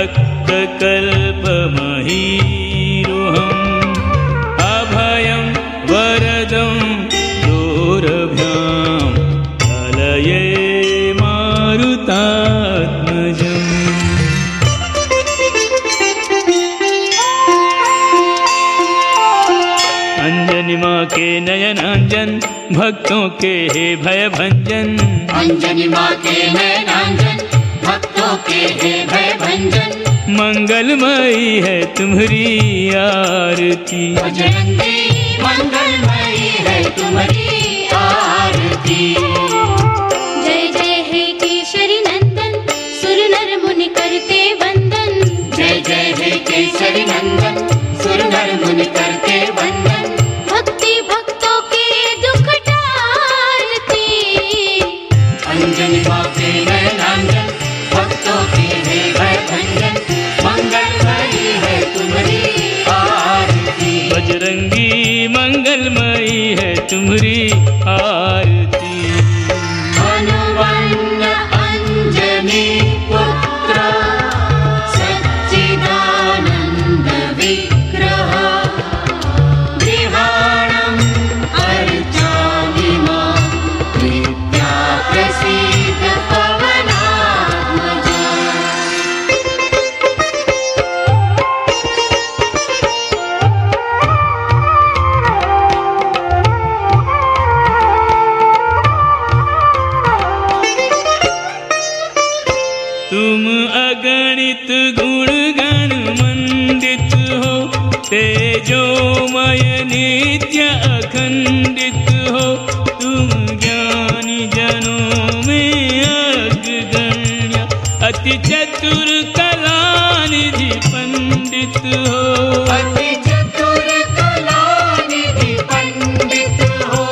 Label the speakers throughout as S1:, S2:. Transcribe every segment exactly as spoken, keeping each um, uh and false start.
S1: भक्तकल्पमहीरुहम् अभयं वरदं दोरभ्यां कलये मारुतात्मजम्। अंजनी माँ के नयनांजन भक्तों के हे भय भंजन।
S2: अंजनी माँ के नयनांजन भक्तों के हे भय भंजन।
S1: मंगलमयी है तुम्हारी आरती।
S2: बजरंगी मंगलमयी है तुम्हारी आरती।
S3: जय जय हे केशरी नंदन सुर नर मुनि करते वंदन।
S2: जय जय हे केशरी नंदन सुर नर मुनि करते वंदन।
S3: भक्ति भक्तों के दुख टालती।
S2: अंजनी माँ के नयनांजन भक्तों के हे भय भंजन। मंगलमयी है तुम्हारी आरती।
S1: बजरंगी मंगलमयी है तुम्हारी आरती।
S2: हनुमंत अंजनी पुत्र सच्चिदानंद विग्रह। गृहाणं अर्चामि मां नित्या प्रसीद पवनात्मज।
S1: तुम अगणित गुण गण मंडित हो। तेजोमय नित्य अखंडित हो। तुम ज्ञानी जनों में अग्रगण्य अति चतुर कलानिधि पंडित हो।
S2: अति चतुर कलानिधि पंडित हो।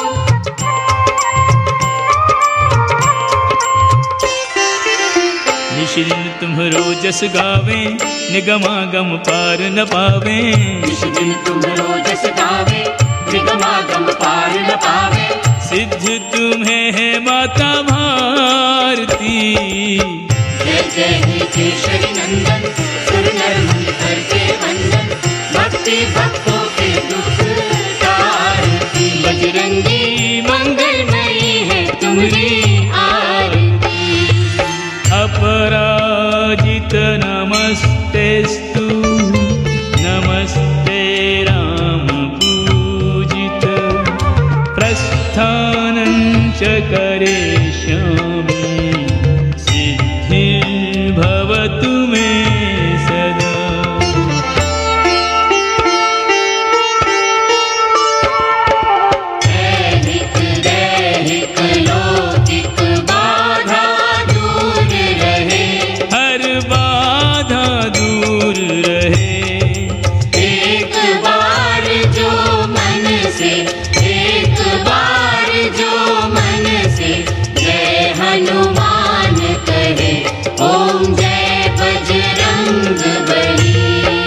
S1: निशिदिन तुम्हरो जस गावे निगमागम पार न पावे।
S2: निश दिन तुम्हारो जस गावे निगमागम पार न पावे।
S1: सिद्ध तुम्हें है माता भारती।
S2: जय जय हे केशरी नंदन सुर नर मुनि करते वंदन। भक्ति भक्तों के दुख टारती।
S3: बजरंगी मंगलमयी है तुम्हारी आरती।
S1: अपराजित नमस्तेस्तु नमस्ते राम पूजित। प्रस्थानं च करिष्यामि सिद्धिर्भवतु मे सदा।
S2: दैहिक दैहिक लौकिक बाधा दूर रहे।
S1: हर बाधा दूर रहे।
S2: एक बार जो मन से एक बार जो मन से जय हनुमान कहे। ओम जय बजरंग बली।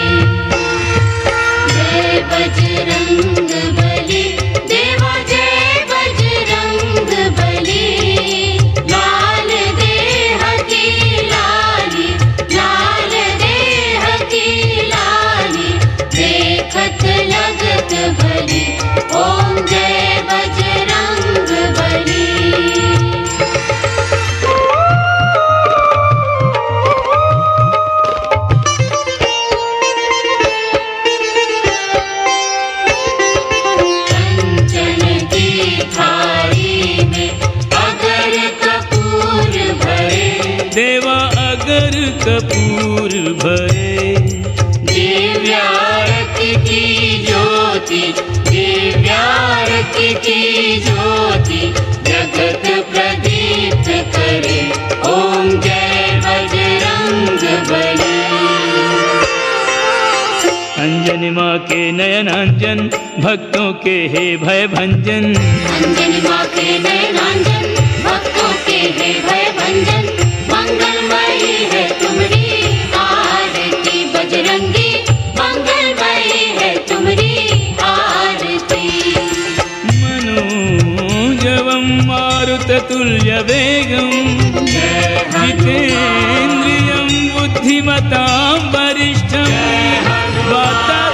S2: जय बजरंग बली देवा जय बजरंग बली। लाल देह की लाली लाल देह की लाली देखत लगत भली। ओम जय बजरंग बली। कंचन की थाली में अगर कपूर भरे।
S1: देवा अगर कपूर भरे।
S2: दिव्यारती की ज्योति दिव्यारती की ज्योति जगत प्रदीप्त करे। ओम जय बजरंग बली।
S1: अंजनी माँ के नयनांजन भक्तों के हे भय भंजन।
S2: अंजनी माँ के नयनांजन भक्तों के हे भय भंजन। मंगलमयी है तुम्हारी आरती। बजरंगी मंगलमयी है तुम्हारी आरती।
S1: मनोजवं मारुततुल्यवेगं जितेन्द्रियं बुद्धिमतां वरिष्ठं वाता